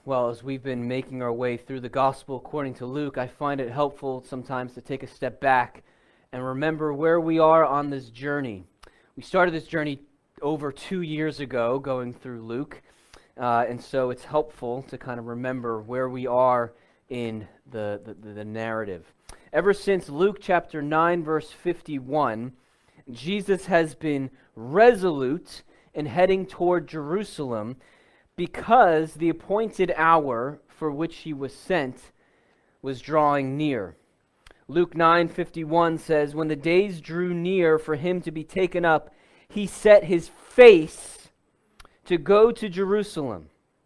Well, as we've been making our way through the Gospel according to Luke, I find it helpful sometimes to take a step back and remember where we are on this journey. We started this journey over 2 years ago going through Luke, and so it's helpful to kind of remember where we are in the narrative. Ever since Luke chapter 9, verse 51, Jesus has been resolute in heading toward Jerusalem because the appointed hour for which he was sent was drawing near. Luke 9:51 says, "When the days drew near for him to be taken up, he set his face to go to Jerusalem."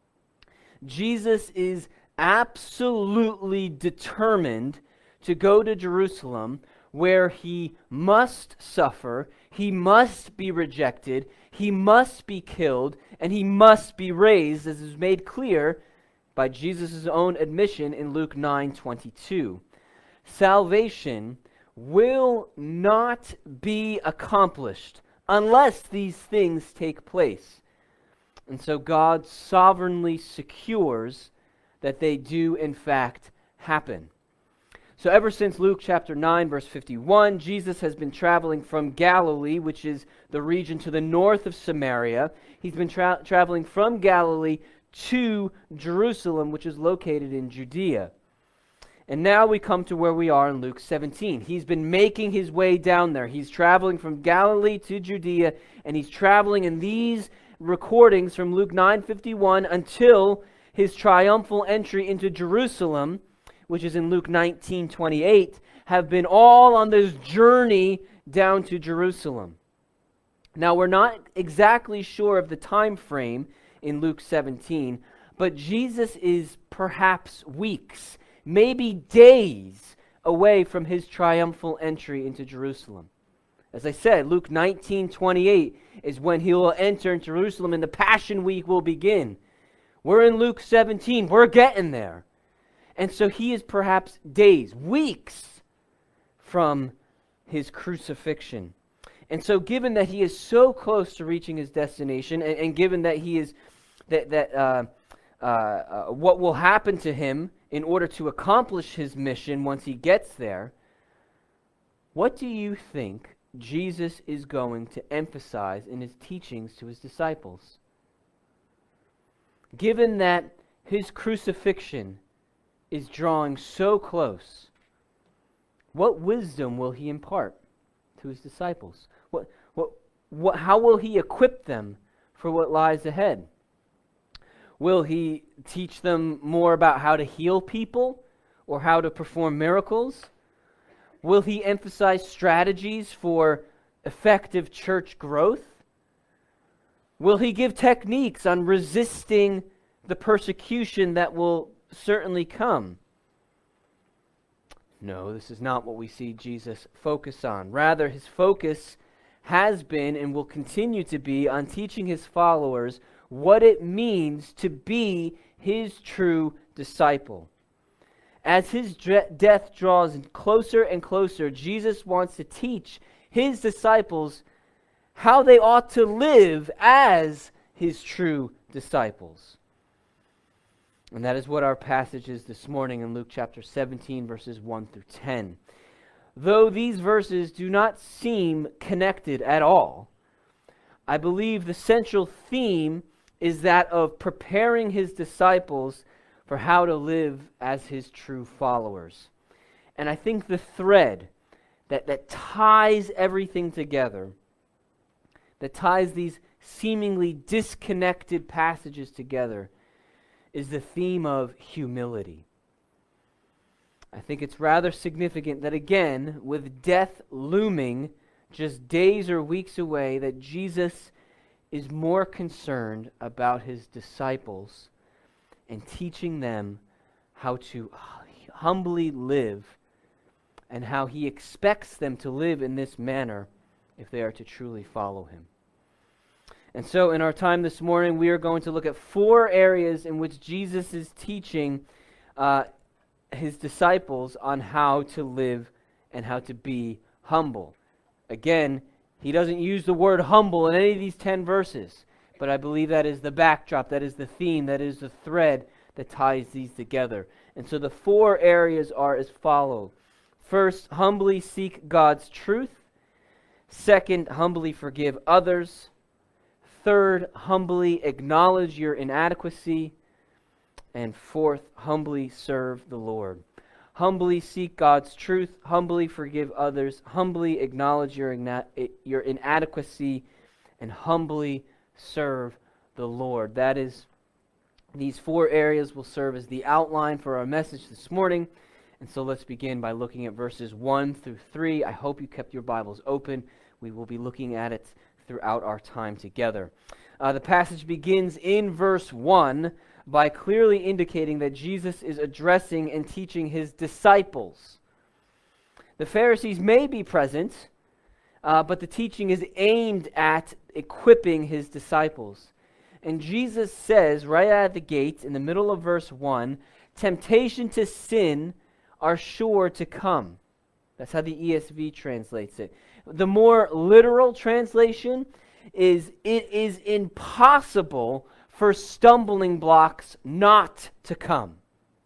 Jesus is absolutely determined to go to Jerusalem, where he must suffer, he must be rejected, he must be killed, and he must be raised, as is made clear by Jesus' own admission in Luke 9:22. Salvation will not be accomplished unless these things take place. And so God sovereignly secures that they do in fact happen. So ever since Luke chapter 9, verse 51, Jesus has been traveling from Galilee, which is the region to the north of Samaria. He's been traveling from Galilee to Jerusalem, which is located in Judea. And now we come to where we are in Luke 17. He's been making his way down there. He's traveling from Galilee to Judea, and he's traveling in these recordings from Luke 9:51 until his triumphal entry into Jerusalem, which is in Luke 19:28, have been all on this journey down to Jerusalem. Now, we're not exactly sure of the time frame in Luke 17, but Jesus is perhaps weeks, maybe days away from his triumphal entry into Jerusalem. As I said, Luke 19:28 is when he will enter into Jerusalem and the Passion Week will begin. We're in Luke 17. We're getting there. And so he is perhaps days, weeks from his crucifixion. And so given that he is so close to reaching his destination, and given that he is what will happen to him in order to accomplish his mission once he gets there, what do you think Jesus is going to emphasize in his teachings to his disciples? Given that his crucifixion is drawing so close, what wisdom will he impart to his disciples? How will he equip them for what lies ahead? Will he teach them more about how to heal people or how to perform miracles? Will he emphasize strategies for effective church growth? Will he give techniques on resisting the persecution that will certainly come? No, this is not what we see Jesus focus on. Rather, his focus has been and will continue to be on teaching his followers what it means to be his true disciple. As his death draws closer and closer, Jesus wants to teach his disciples how they ought to live as his true disciples. And that is what our passage is this morning in Luke chapter 17, verses 1 through 10. Though these verses do not seem connected at all, I believe the central theme is that of preparing his disciples for how to live as his true followers. And I think the thread that ties everything together, that ties these seemingly disconnected passages together, is the theme of humility. I think it's rather significant that, again, with death looming just days or weeks away, that Jesus is more concerned about his disciples and teaching them how to humbly live and how he expects them to live in this manner if they are to truly follow him. And so in our time this morning, we are going to look at 4 areas in which Jesus is teaching his disciples on how to live and how to be humble. Again, he doesn't use the word humble in any of these 10 verses, but I believe that is the backdrop, that is the theme, that is the thread that ties these together. And so the 4 areas are as follows. First, humbly seek God's truth. Second, humbly forgive others. Third, humbly acknowledge your inadequacy. And fourth, humbly serve the Lord. Humbly seek God's truth, humbly forgive others, humbly acknowledge your inadequacy, and humbly serve the Lord. That is, these 4 areas will serve as the outline for our message this morning. And so let's begin by looking at verses 1 through 3. I hope you kept your Bibles open. We will be looking at it throughout our time together. The passage begins in verse 1 by clearly indicating that Jesus is addressing and teaching his disciples. The Pharisees may be present, but the teaching is aimed at equipping his disciples. And Jesus says right out of the gate in the middle of verse 1, temptation to sin are sure to come. That's how the ESV translates it. The more literal translation is, it is impossible for stumbling blocks not to come.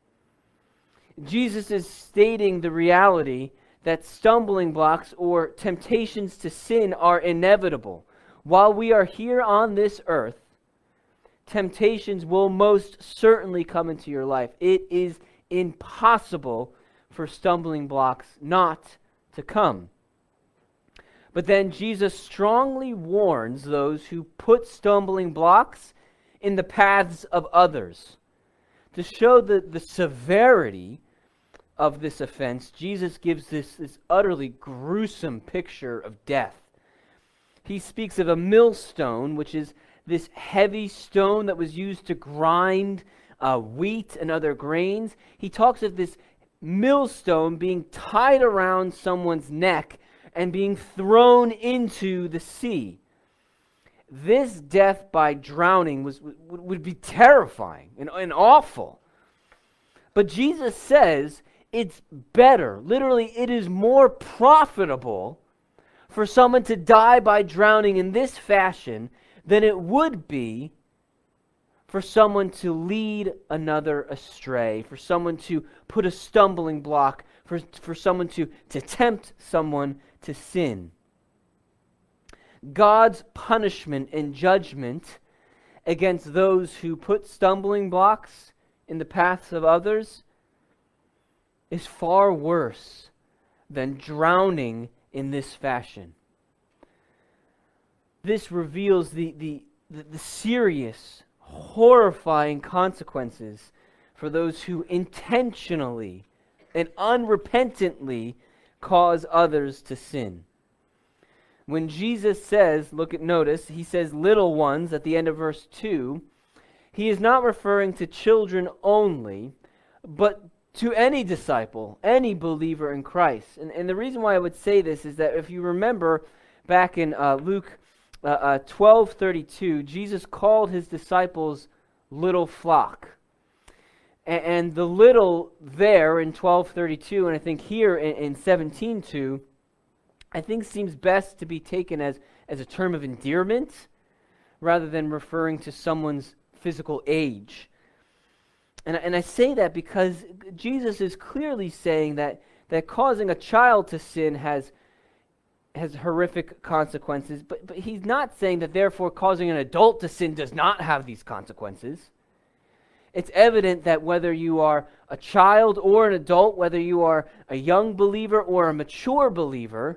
Jesus is stating the reality that stumbling blocks or temptations to sin are inevitable. While we are here on this earth, temptations will most certainly come into your life. It is impossible for stumbling blocks not to come. But then Jesus strongly warns those who put stumbling blocks in the paths of others. To show the severity of this offense, Jesus gives this utterly gruesome picture of death. He speaks of a millstone, which is this heavy stone that was used to grind wheat and other grains. He talks of this millstone being tied around someone's neck and being thrown into the sea. This death by drowning would be terrifying and awful. But Jesus says it's better. Literally, it is more profitable for someone to die by drowning in this fashion than it would be for someone to lead another astray, for someone to put a stumbling block, for someone to tempt someone to sin. God's punishment and judgment against those who put stumbling blocks in the paths of others is far worse than drowning in this fashion. This reveals the serious, horrifying consequences for those who intentionally and unrepentantly cause others to sin. When Jesus says, notice, he says little ones at the end of verse 2, he is not referring to children only, but to any disciple, any believer in Christ. And the reason why I would say this is that if you remember back in Luke 12:32, Jesus called his disciples little flock. And the little there in 12:32, and I think here in 17:2, I think seems best to be taken as a term of endearment rather than referring to someone's physical age. And I say that because Jesus is clearly saying that causing a child to sin has horrific consequences, but he's not saying that therefore causing an adult to sin does not have these consequences. It's evident that whether you are a child or an adult, whether you are a young believer or a mature believer,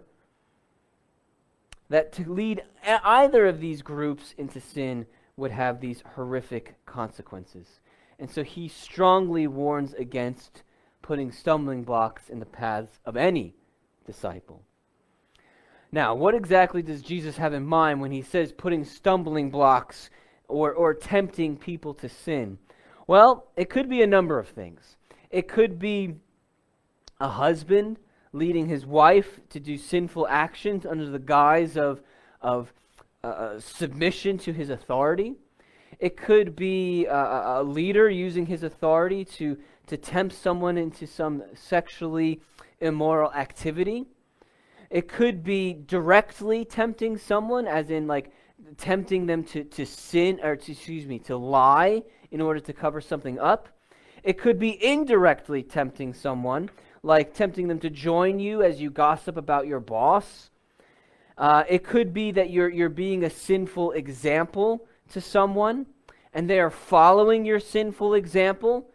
that to lead either of these groups into sin would have these horrific consequences. And so he strongly warns against putting stumbling blocks in the paths of any disciple. Now, what exactly does Jesus have in mind when he says putting stumbling blocks or tempting people to sin? Well, it could be a number of things. It could be a husband leading his wife to do sinful actions under the guise of submission to his authority. It could be a leader using his authority to tempt someone into some sexually immoral activity. It could be directly tempting someone, as in like tempting them to sin, or to lie in order to cover something up. It could be indirectly tempting someone, like tempting them to join you as you gossip about your boss. It could be that you're being a sinful example to someone, and they are following your sinful example.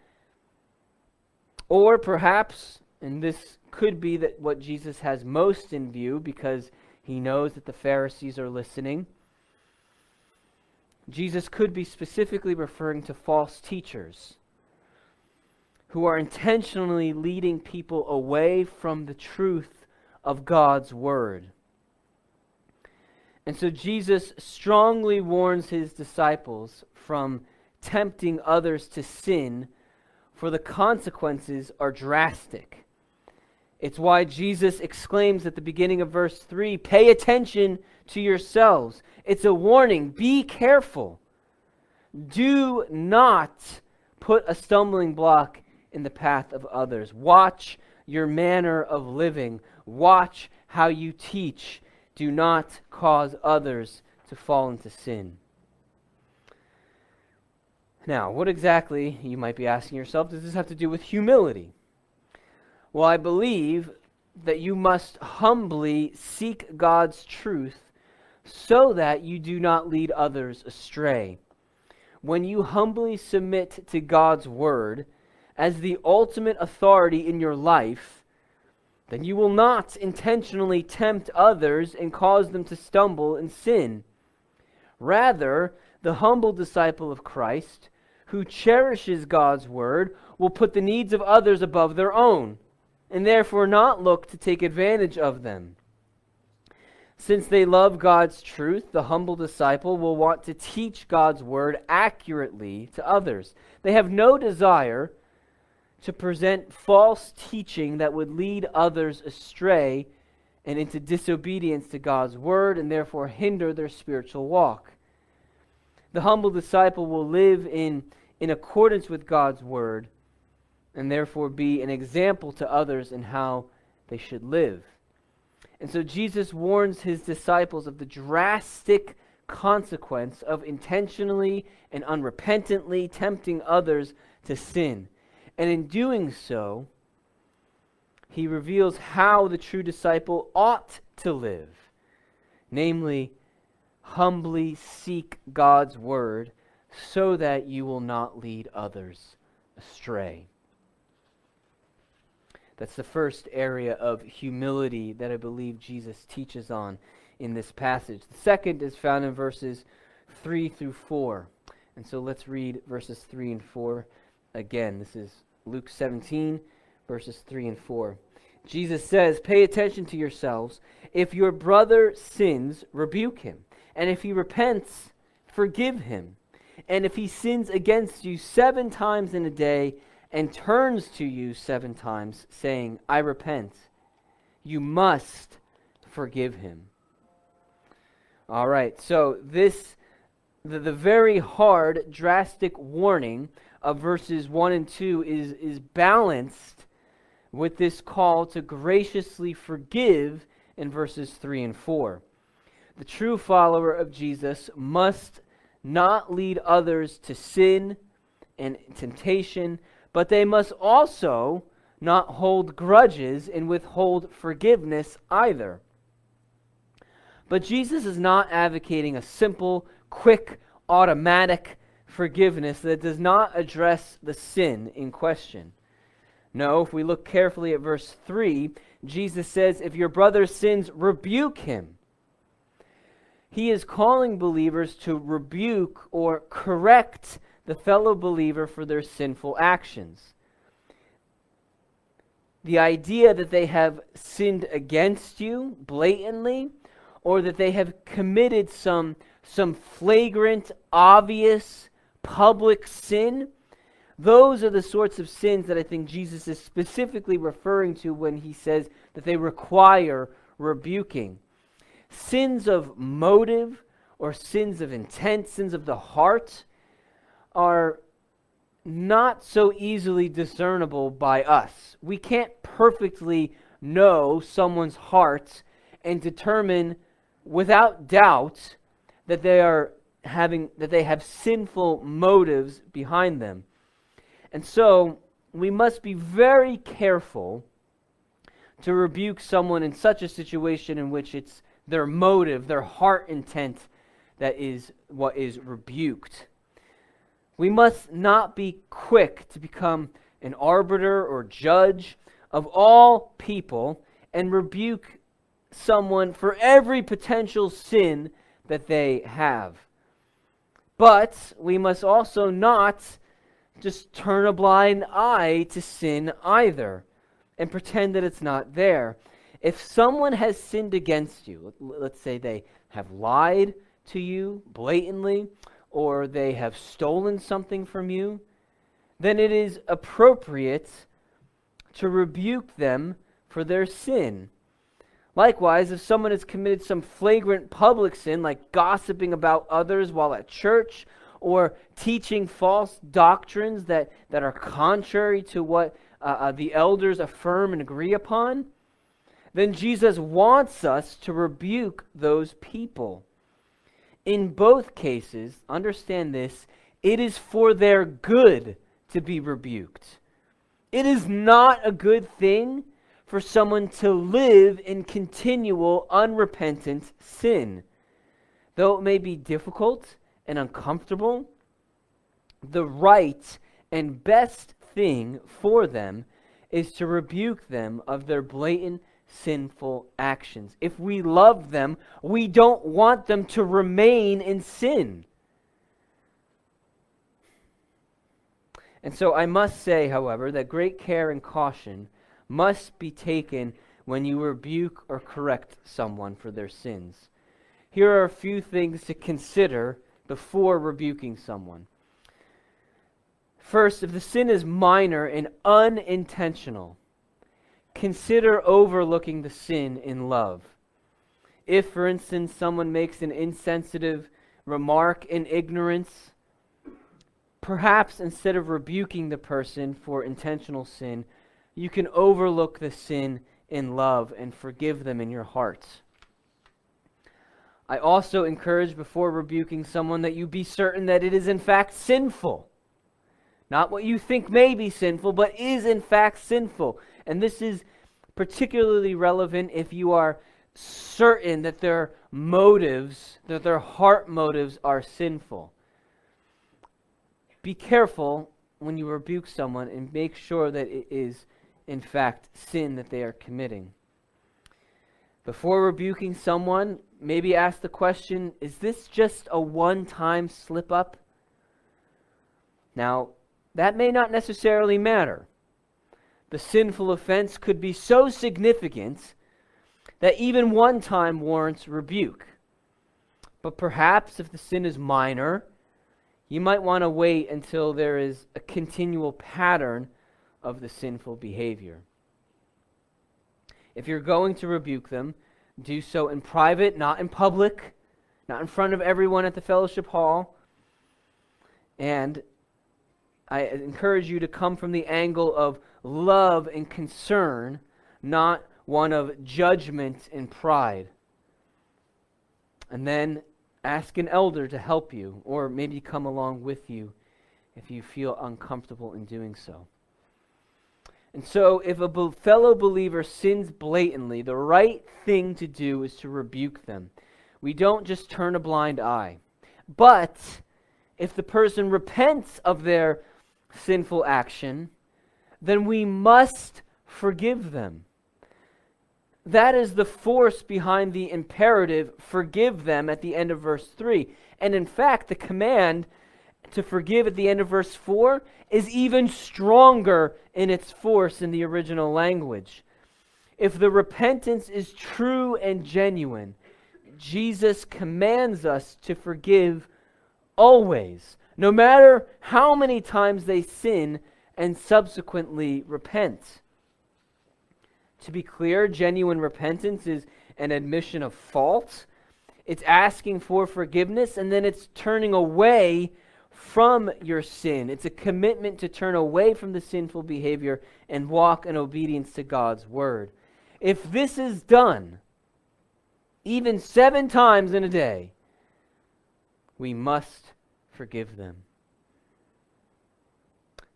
Or perhaps, and this could be that what Jesus has most in view because he knows that the Pharisees are listening, Jesus could be specifically referring to false teachers who are intentionally leading people away from the truth of God's Word. And so Jesus strongly warns his disciples from tempting others to sin, for the consequences are drastic. It's why Jesus exclaims at the beginning of verse 3, "Pay attention to yourselves." It's a warning. Be careful. Do not put a stumbling block in the path of others. Watch your manner of living. Watch how you teach. Do not cause others to fall into sin. Now, what exactly, you might be asking yourself, does this have to do with humility? Well, I believe that you must humbly seek God's truth so that you do not lead others astray. When you humbly submit to God's Word as the ultimate authority in your life, then you will not intentionally tempt others and cause them to stumble and sin. Rather, the humble disciple of Christ, who cherishes God's Word, will put the needs of others above their own, and therefore not look to take advantage of them. Since they love God's truth, the humble disciple will want to teach God's Word accurately to others. They have no desire to present false teaching that would lead others astray and into disobedience to God's Word and therefore hinder their spiritual walk. The humble disciple will live in accordance with God's Word and therefore be an example to others in how they should live. And so Jesus warns his disciples of the drastic consequence of intentionally and unrepentantly tempting others to sin. And in doing so, he reveals how the true disciple ought to live. Namely, humbly seek God's Word so that you will not lead others astray. That's the first area of humility that I believe Jesus teaches on in this passage. The second is found in verses 3 through 4. And so let's read verses 3 and 4 again. This is Luke 17, verses 3 and 4. Jesus says, "Pay attention to yourselves. If your brother sins, rebuke him. And if he repents, forgive him. And if he sins against you 7 times in a day and turns to you 7 times, saying, 'I repent,' you must forgive him." All right, so the very hard, drastic warning of verses 1 and 2 is balanced with this call to graciously forgive in verses 3 and 4. The true follower of Jesus must not lead others to sin and temptation, but they must also not hold grudges and withhold forgiveness either. But Jesus is not advocating a simple, quick, automatic forgiveness that does not address the sin in question. No, if we look carefully at verse 3, Jesus says, "If your brother sins, rebuke him." He is calling believers to rebuke or correct the fellow believer for their sinful actions. The idea that they have sinned against you blatantly, or that they have committed some flagrant, obvious, public sin, those are the sorts of sins that I think Jesus is specifically referring to when he says that they require rebuking. Sins of motive or sins of intent, sins of the heart, are not so easily discernible by us. We can't perfectly know someone's heart and determine without doubt that they have sinful motives behind them. And so we must be very careful to rebuke someone in such a situation in which it's their motive, their heart intent that is what is rebuked. We must not be quick to become an arbiter or judge of all people and rebuke someone for every potential sin that they have. But we must also not just turn a blind eye to sin either and pretend that it's not there. If someone has sinned against you, let's say they have lied to you blatantly, or they have stolen something from you, then it is appropriate to rebuke them for their sin. Likewise, if someone has committed some flagrant public sin, like gossiping about others while at church, or teaching false doctrines that are contrary to what the elders affirm and agree upon, then Jesus wants us to rebuke those people. In both cases, understand this, it is for their good to be rebuked. It is not a good thing for someone to live in continual unrepentant sin. Though it may be difficult and uncomfortable, the right and best thing for them is to rebuke them of their blatant sinful actions. If we love them, we don't want them to remain in sin. And so I must say, however, that great care and caution must be taken when you rebuke or correct someone for their sins. Here are a few things to consider before rebuking someone. First, if the sin is minor and unintentional, consider overlooking the sin in love. If, for instance, someone makes an insensitive remark in ignorance, perhaps instead of rebuking the person for intentional sin, you can overlook the sin in love and forgive them in your heart. I also encourage before rebuking someone that you be certain that it is in fact sinful. Not what you think may be sinful, but is in fact sinful. And this is particularly relevant if you are certain that their motives, that their heart motives are sinful. Be careful when you rebuke someone and make sure that it is in fact sin that they are committing. Before rebuking someone, maybe ask the question, is this just a one-time slip-up? Now, that may not necessarily matter. The sinful offense could be so significant that even one time warrants rebuke. But perhaps if the sin is minor, you might want to wait until there is a continual pattern of the sinful behavior. If you're going to rebuke them, do so in private, not in public, not in front of everyone at the fellowship hall. And I encourage you to come from the angle of love and concern, not one of judgment and pride. And then ask an elder to help you, or maybe come along with you if you feel uncomfortable in doing so. And so if a fellow believer sins blatantly, the right thing to do is to rebuke them. We don't just turn a blind eye. But if the person repents of their sinful action, then we must forgive them. That is the force behind the imperative, forgive them, at the end of verse 3. And in fact, the command to forgive at the end of verse 4 is even stronger in its force in the original language. If the repentance is true and genuine, Jesus commands us to forgive always, no matter how many times they sin and subsequently repent. To be clear, genuine repentance is an admission of fault. It's asking for forgiveness, and then it's turning away from your sin. It's a commitment to turn away from the sinful behavior and walk in obedience to God's word. If this is done, even 7 times in a day, we must forgive them.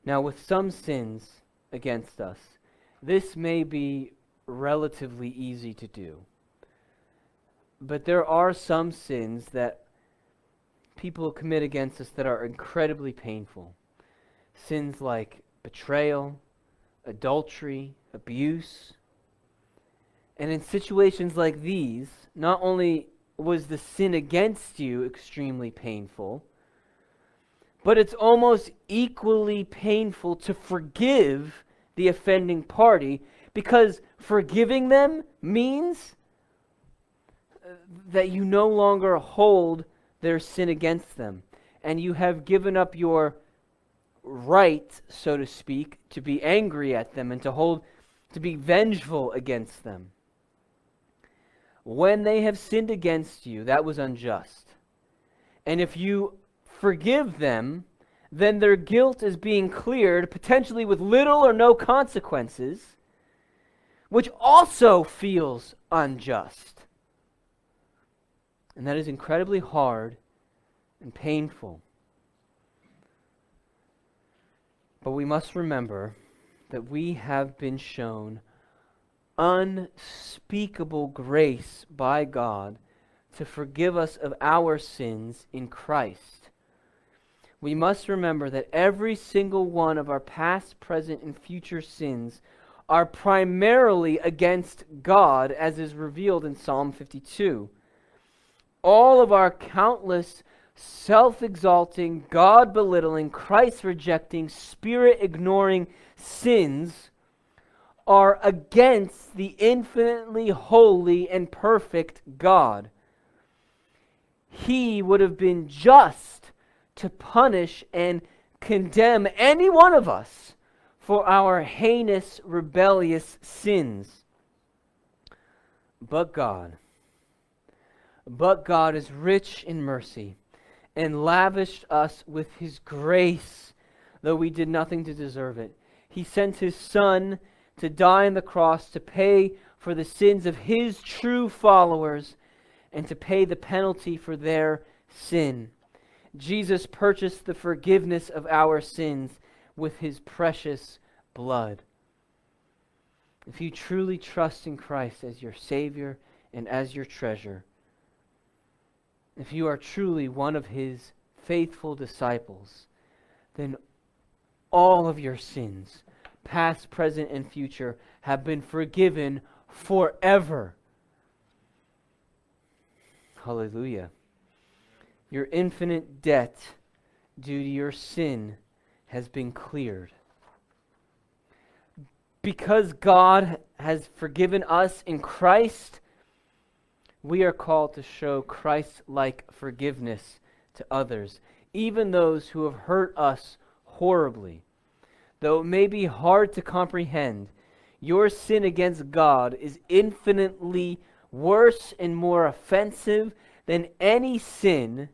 Now, with some sins against us, this may be relatively easy to do. But there are some sins that people commit against us that are incredibly painful. Sins like betrayal, adultery, abuse. And in situations like these, not only was the sin against you extremely painful, but it's almost equally painful to forgive the offending party, because forgiving them means that you no longer hold their sin against them, and you have given up your right, so to speak, to be angry at them and to be vengeful against them. When they have sinned against you, that was unjust. And if you forgive them, then their guilt is being cleared, potentially with little or no consequences, which also feels unjust. And that is incredibly hard and painful. But we must remember that we have been shown unspeakable grace by God to forgive us of our sins in Christ. We must remember that every single one of our past, present, and future sins are primarily against God, as is revealed in Psalm 52. All of our countless self-exalting, God-belittling, Christ-rejecting, Spirit-ignoring sins are against the infinitely holy and perfect God. He would have been just to punish and condemn any one of us for our heinous, rebellious sins. But God is rich in mercy and lavished us with His grace, though we did nothing to deserve it. He sent His Son to die on the cross to pay for the sins of His true followers and to pay the penalty for their sin. Jesus purchased the forgiveness of our sins with His precious blood. If you truly trust in Christ as your Savior and as your treasure, if you are truly one of His faithful disciples, then all of your sins, past, present, and future, have been forgiven forever. Hallelujah. Your infinite debt due to your sin has been cleared. Because God has forgiven us in Christ, we are called to show Christ-like forgiveness to others, even those who have hurt us horribly. Though it may be hard to comprehend, your sin against God is infinitely worse and more offensive than any sin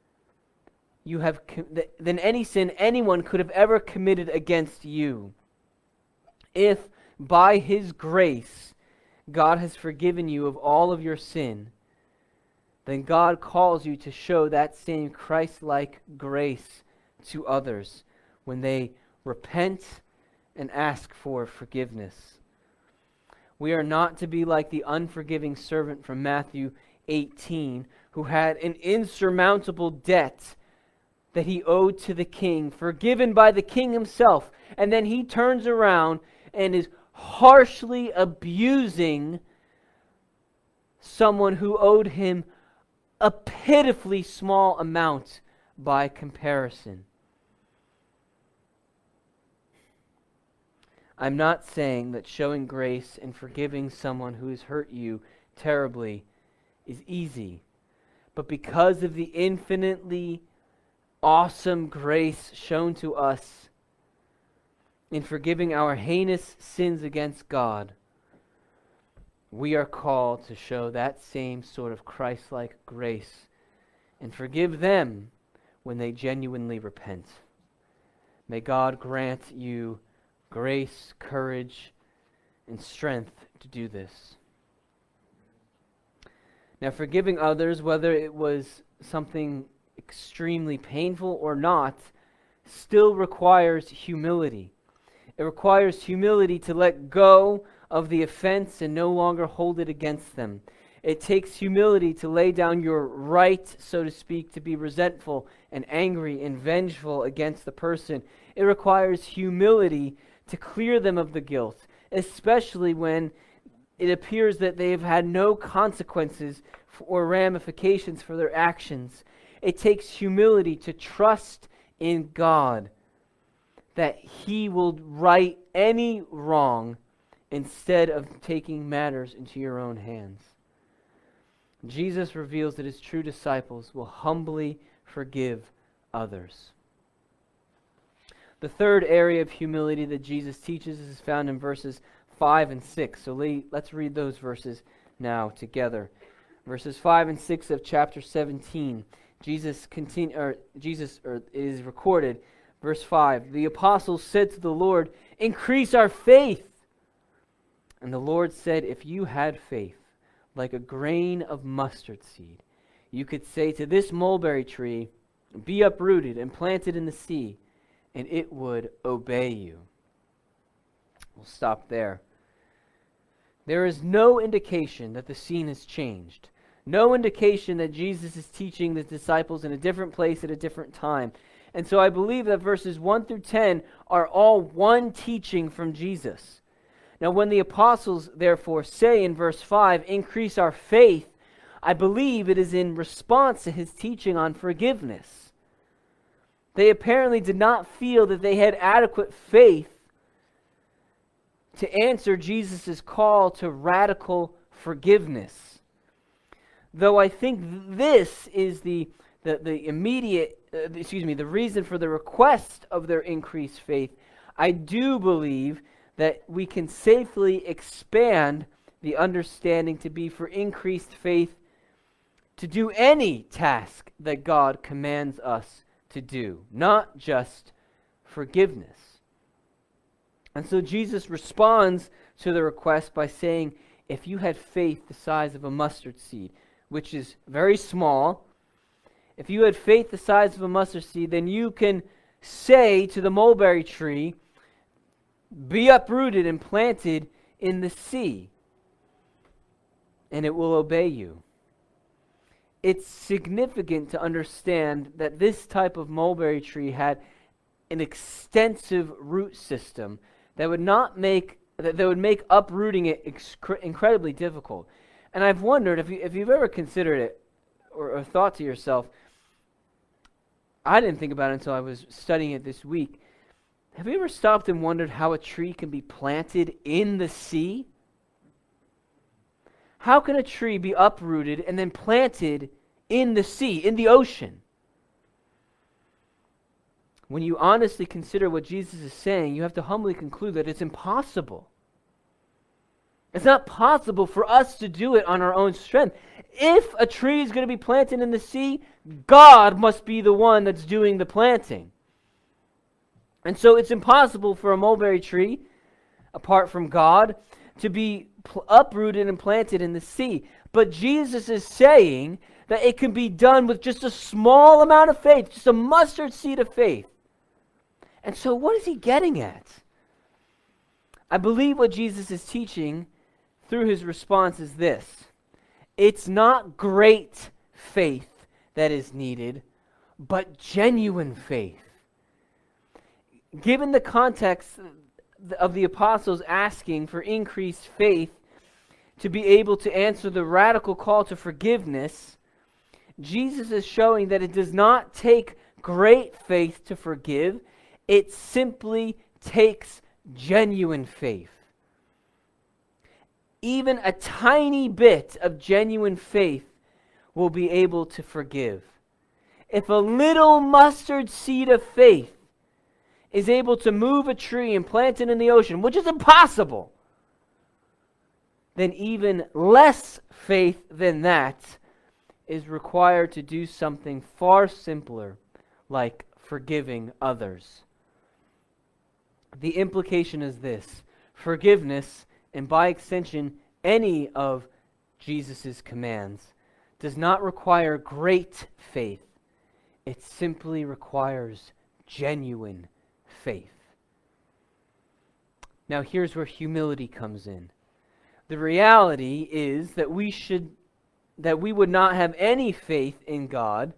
anyone could have ever committed against you. If by His grace God has forgiven you of all of your sin, then God calls you to show that same Christ-like grace to others when they repent and ask for forgiveness. We are not to be like the unforgiving servant from Matthew 18, who had an insurmountable debt that he owed to the king, forgiven by the king himself, and then he turns around and is harshly abusing someone who owed him a pitifully small amount by comparison. I'm not saying that showing grace and forgiving someone who has hurt you terribly is easy, but because of the infinitely awesome grace shown to us in forgiving our heinous sins against God, we are called to show that same sort of Christ-like grace and forgive them when they genuinely repent. May God grant you grace, courage, and strength to do this. Now, forgiving others, whether it was something extremely painful or not, still requires humility. It requires humility to let go of the offense and no longer hold it against them. It takes humility to lay down your right, so to speak, to be resentful and angry and vengeful against the person. It requires humility to clear them of the guilt, especially when it appears that they have had no consequences or ramifications for their actions. It takes humility to trust in God that He will right any wrong instead of taking matters into your own hands. Jesus reveals that His true disciples will humbly forgive others. The third area of humility that Jesus teaches is found in verses 5 and 6. So let's read those verses now together. Verses 5 and 6 of chapter 17. It is recorded, verse 5, the apostles said to the Lord, "Increase our faith." And the Lord said, "If you had faith like a grain of mustard seed, you could say to this mulberry tree, 'Be uprooted and planted in the sea,' and it would obey you." We'll stop there. There is no indication that the scene has changed. No indication that Jesus is teaching the disciples in a different place at a different time. And so I believe that verses 1 through 10 are all one teaching from Jesus. Now, when the apostles, therefore, say in verse 5, "Increase our faith," I believe it is in response to His teaching on forgiveness. They apparently did not feel that they had adequate faith to answer Jesus' call to radical forgiveness. Though I think this is the reason for the request of their increased faith, I do believe that we can safely expand the understanding to be for increased faith to do any task that God commands us to do, not just forgiveness. And so Jesus responds to the request by saying, if you had faith the size of a mustard seed, which is very small, if you had faith the size of a mustard seed, then you can say to the mulberry tree, "Be uprooted and planted in the sea," and it will obey you. It's significant to understand that this type of mulberry tree had an extensive root system that would make uprooting it incredibly difficult. And I've wondered if you've ever considered it or thought to yourself, I didn't think about it until I was studying it this week. Have you ever stopped and wondered how a tree can be planted in the sea? How can a tree be uprooted and then planted in the sea, in the ocean? When you honestly consider what Jesus is saying, you have to humbly conclude that it's impossible. It's not possible for us to do it on our own strength. If a tree is going to be planted in the sea, God must be the one that's doing the planting. And so it's impossible for a mulberry tree, apart from God, to be uprooted and planted in the sea. But Jesus is saying that it can be done with just a small amount of faith, just a mustard seed of faith. And so what is He getting at? I believe what Jesus is teaching through His response is this. It's not great faith that is needed, but genuine faith. Given the context of the apostles asking for increased faith to be able to answer the radical call to forgiveness, Jesus is showing that it does not take great faith to forgive. It simply takes genuine faith. Even a tiny bit of genuine faith will be able to forgive. If a little mustard seed of faith is able to move a tree and plant it in the ocean, which is impossible, then even less faith than that is required to do something far simpler, like forgiving others. The implication is this: forgiveness, and by extension, any of Jesus' commands, does not require great faith. It simply requires genuine faith. Now here's where humility comes in. The reality is that we would not have any faith in God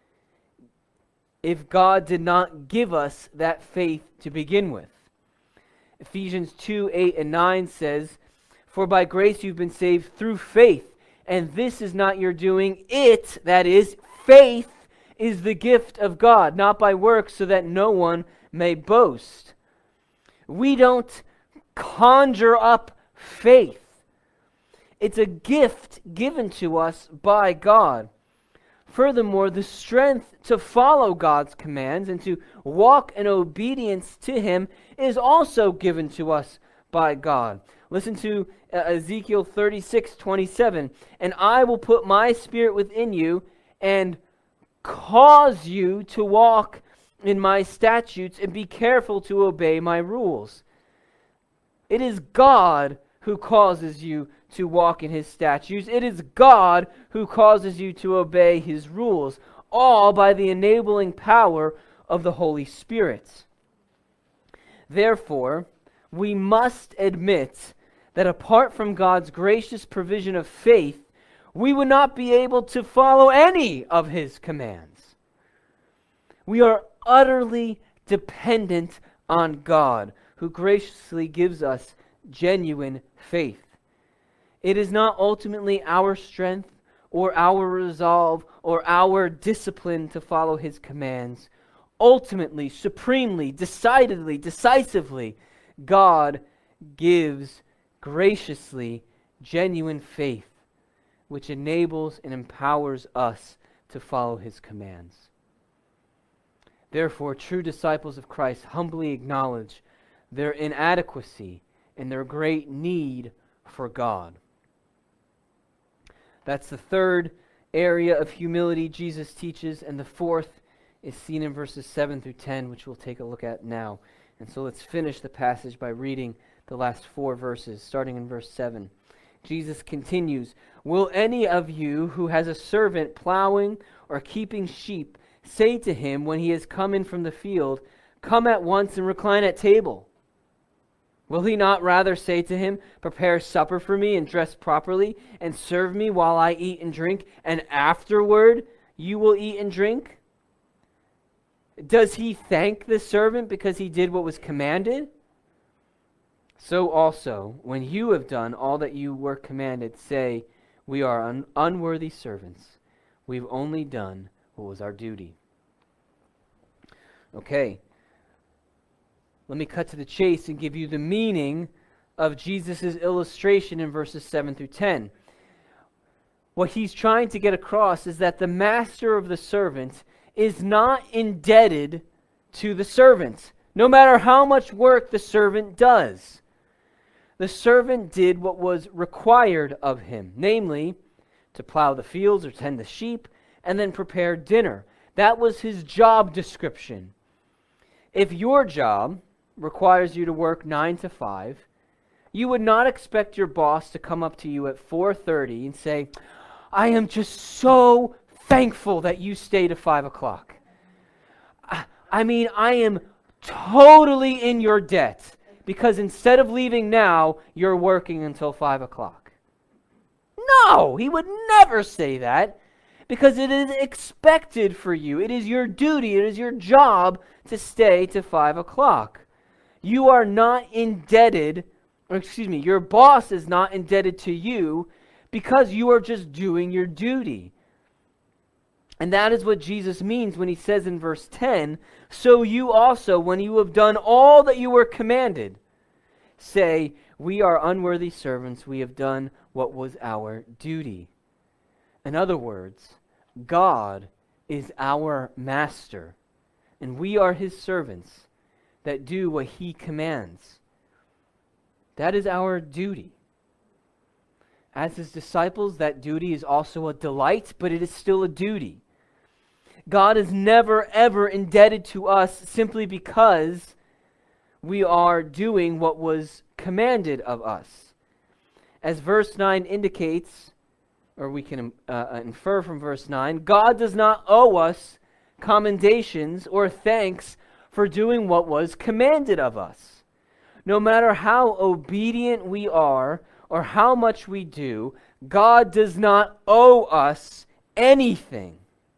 if God did not give us that faith to begin with. Ephesians 2:8-9 says, "For by grace you've been saved through faith, and this is not your doing. It," that is, faith, "is the gift of God, not by works, so that no one may boast." We don't conjure up faith. It's a gift given to us by God. Furthermore, the strength to follow God's commands and to walk in obedience to Him is also given to us by God. Listen to Ezekiel 36:27. "And I will put my spirit within you and cause you to walk in my statutes and be careful to obey my rules." It is God who causes you to walk in His statutes. It is God who causes you to obey His rules, all by the enabling power of the Holy Spirit. Therefore, we must admit that apart from God's gracious provision of faith, we would not be able to follow any of His commands. We are utterly dependent on God, who graciously gives us genuine faith. It is not ultimately our strength or our resolve or our discipline to follow His commands. Ultimately, supremely, decidedly, decisively, God gives graciously genuine faith, which enables and empowers us to follow His commands. Therefore, true disciples of Christ humbly acknowledge their inadequacy and their great need for God. That's the third area of humility Jesus teaches, and the fourth is seen in verses 7-10, which we'll take a look at now. And so let's finish the passage by reading the last 4 verses, starting in verse 7. Jesus continues, "Will any of you who has a servant plowing or keeping sheep say to him when he has come in from the field, 'Come at once and recline at table'? Will he not rather say to him, 'Prepare supper for me and dress properly and serve me while I eat and drink, and afterward you will eat and drink'? Does he thank the servant because he did what was commanded? So also, when you have done all that you were commanded, say, 'We are unworthy servants. We've only done what was our duty.'" Okay. Let me cut to the chase and give you the meaning of Jesus' illustration in verses 7-10. What he's trying to get across is that the master of the servant is not indebted to the servant, no matter how much work the servant does. The servant did what was required of him, namely, to plow the fields or tend the sheep, and then prepare dinner. That was his job description. If your job requires you to work 9 to 5, you would not expect your boss to come up to you at 4:30 and say, "I am just so thankful that you stayed at 5 o'clock. I mean, I am totally in your debt because instead of leaving now, you're working until 5 o'clock. No, he would never say that because it is expected for you. It is your duty, it is your job to stay to 5 o'clock. You are not indebted, your boss is not indebted to you because you are just doing your duty. And that is what Jesus means when he says in verse 10, "So you also, when you have done all that you were commanded, say, 'We are unworthy servants, we have done what was our duty.'" In other words, God is our master, and we are his servants that do what he commands. That is our duty. As his disciples, that duty is also a delight, but it is still a duty. God is never, ever indebted to us simply because we are doing what was commanded of us. As verse 9 indicates, or we can infer from verse 9, God does not owe us commendations or thanks for doing what was commanded of us. No matter how obedient we are or how much we do, God does not owe us anything.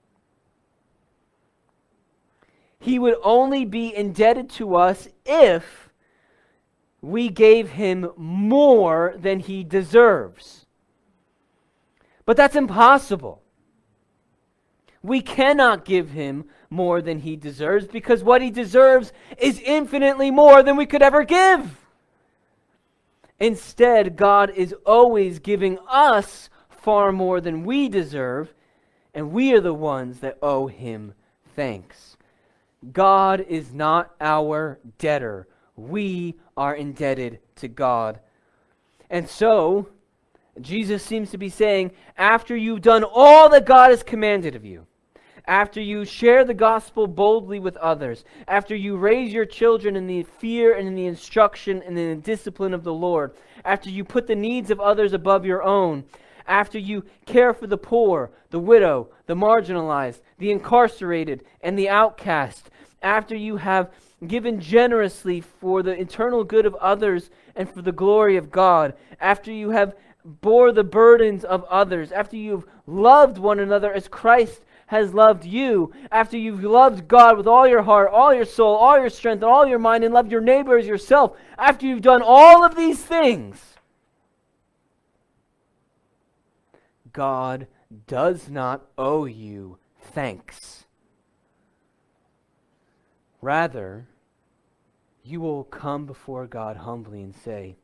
He would only be indebted to us if we gave him more than he deserves. But that's impossible. We cannot give him more than he deserves because what he deserves is infinitely more than we could ever give. Instead, God is always giving us far more than we deserve, and we are the ones that owe him thanks. God is not our debtor. We are indebted to God. And so, Jesus seems to be saying, after you've done all that God has commanded of you, after you share the gospel boldly with others, after you raise your children in the fear and in the instruction and in the discipline of the Lord, after you put the needs of others above your own, after you care for the poor, the widow, the marginalized, the incarcerated, and the outcast, after you have given generously for the eternal good of others and for the glory of God, after you have bore the burdens of others, after you've loved one another as Christ has loved you, after you've loved God with all your heart, all your soul, all your strength, and all your mind, and loved your neighbor as yourself, after you've done all of these things, God does not owe you thanks. Rather, you will come before God humbly and say,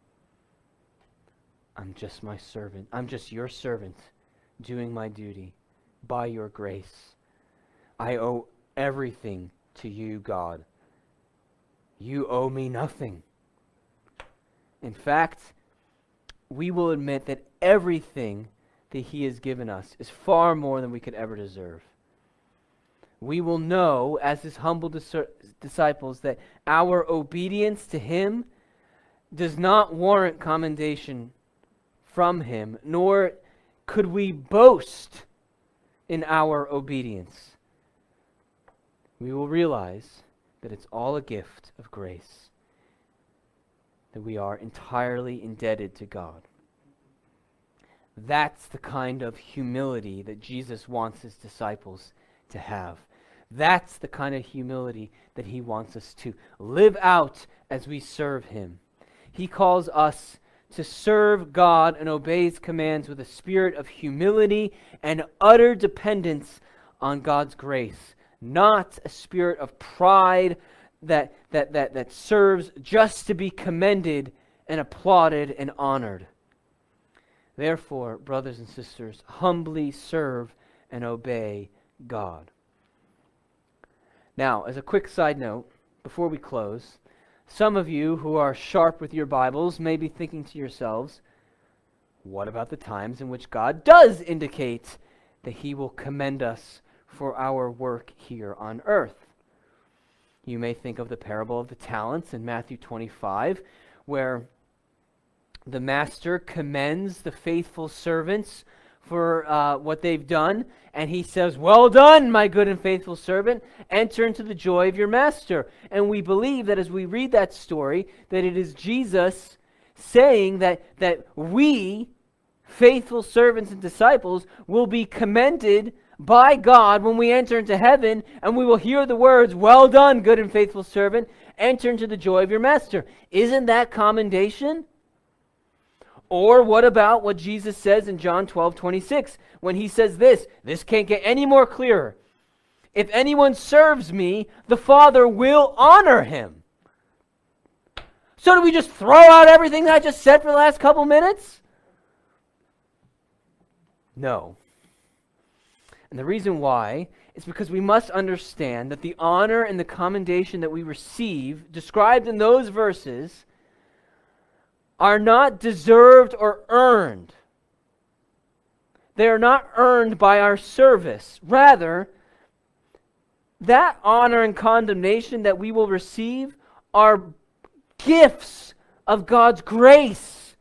I'm just my servant. I'm just your servant doing my duty by your grace. I owe everything to you, God. You owe me nothing. In fact, we will admit that everything that he has given us is far more than we could ever deserve. We will know, as his humble disciples, that our obedience to him does not warrant commendation from him, nor could we boast in our obedience. We will realize that it's all a gift of grace, that we are entirely indebted to God. That's the kind of humility that Jesus wants his disciples to have. That's the kind of humility that he wants us to live out as we serve him. He calls us to serve God and obey his commands with a spirit of humility and utter dependence on God's grace, not a spirit of pride that serves just to be commended and applauded and honored. Therefore, brothers and sisters, humbly serve and obey God. Now, as a quick side note, before we close, some of you who are sharp with your Bibles may be thinking to yourselves, what about the times in which God does indicate that he will commend us for our work here on earth? You may think of the parable of the talents in Matthew 25, where the master commends the faithful servants for what they've done, and he says, well done, my good and faithful servant, enter into the joy of your master. And we believe that as we read that story, that it is Jesus saying that we, faithful servants and disciples, will be commended by God when we enter into heaven, and we will hear the words, well done, good and faithful servant, enter into the joy of your master. Isn't that commendation? Or what about what Jesus says in John 12:26 when he says this can't get any more clearer. If anyone serves me, the Father will honor him. So do we just throw out everything that I just said for the last couple minutes? No. And the reason why is because we must understand that the honor and the commendation that we receive, described in those verses, are not deserved or earned. They are not earned by our service. Rather, that honor and condemnation that we will receive are gifts of God's grace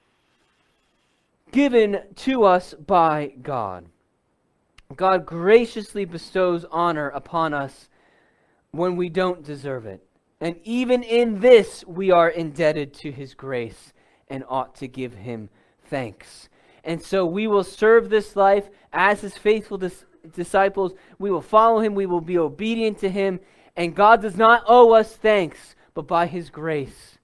given to us by God. God graciously bestows honor upon us when we don't deserve it. And even in this, we are indebted to his grace and ought to give him thanks. And so we will serve this life as his faithful disciples. We will follow him. We will be obedient to him. And God does not owe us thanks, but by his grace,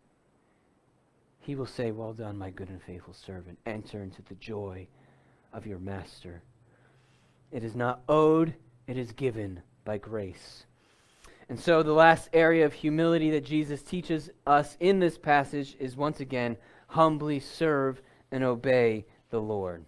he will say, "Well done, my good and faithful servant. Enter into the joy of your master." It is not owed, it is given by grace. And so the last area of humility that Jesus teaches us in this passage is once again, humbly serve and obey the Lord.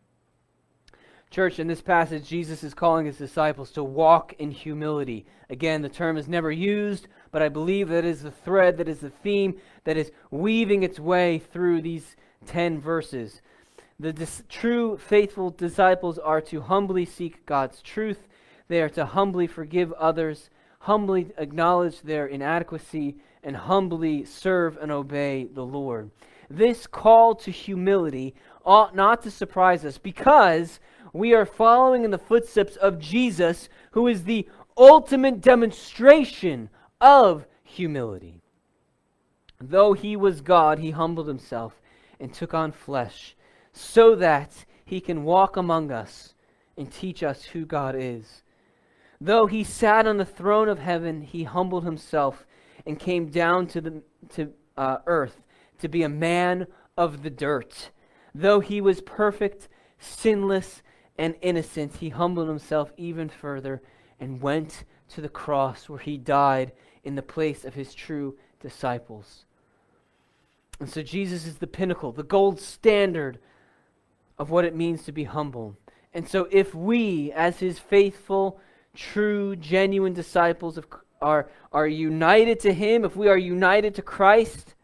Church, in this passage, Jesus is calling his disciples to walk in humility. Again, the term is never used, but I believe that is the thread, that is the theme that is weaving its way through these 10 verses. The true faithful disciples are to humbly seek God's truth. They are to humbly forgive others, humbly acknowledge their inadequacy, and humbly serve and obey the Lord. This call to humility ought not to surprise us because we are following in the footsteps of Jesus, who is the ultimate demonstration of humility. Though he was God, he humbled himself and took on flesh so that he can walk among us and teach us who God is. Though he sat on the throne of heaven, he humbled himself and came down to earth to be a man of the dirt. Though he was perfect, sinless, and innocent, he humbled himself even further and went to the cross where he died in the place of his true disciples. And so Jesus is the pinnacle, the gold standard of what it means to be humble. And so if we, as his faithful, true, genuine disciples are united to him, if we are united to Christ,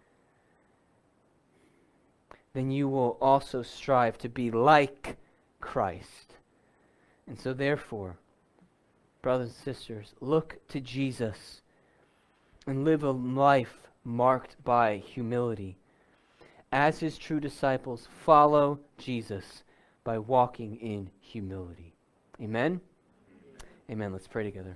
then you will also strive to be like Christ. And so therefore, brothers and sisters, look to Jesus and live a life marked by humility. As his true disciples, follow Jesus by walking in humility. Amen? Amen. Let's pray together.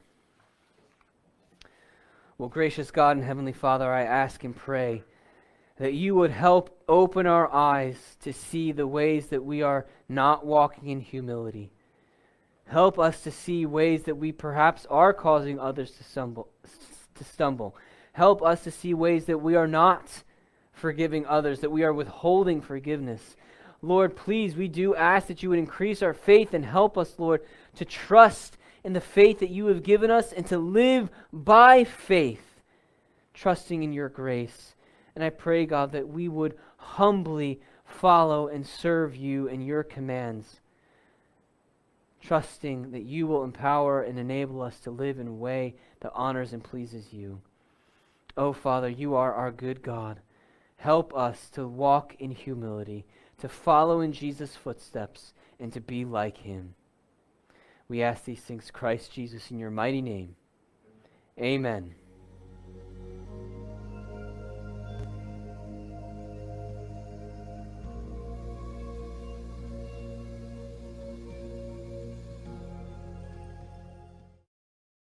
Well, gracious God and Heavenly Father, I ask and pray that you would help open our eyes to see the ways that we are not walking in humility. Help us to see ways that we perhaps are causing others to stumble. Help us to see ways that we are not forgiving others, that we are withholding forgiveness. Lord, please, we do ask that you would increase our faith and help us, Lord, to trust in the faith that you have given us and to live by faith, trusting in your grace. And I pray, God, that we would humbly follow and serve you and your commands, trusting that you will empower and enable us to live in a way that honors and pleases you. Oh, Father, you are our good God. Help us to walk in humility, to follow in Jesus' footsteps, and to be like him. We ask these things, Christ Jesus, in your mighty name. Amen.